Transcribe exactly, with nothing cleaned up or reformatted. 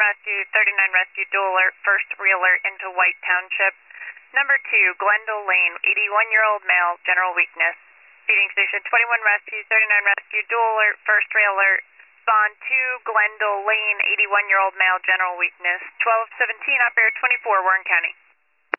Rescue, thirty-nine Rescue, dual alert, first realer into White Township. Number two, Glendale Lane, eighty-one-year-old male, general weakness. Feeding station twenty-one Rescue, thirty-nine Rescue, dual alert, first realer. Spawn two, Glendale Lane, eighty-one-year-old male, general weakness. twelve seventeen, operator twenty-four, Warren County.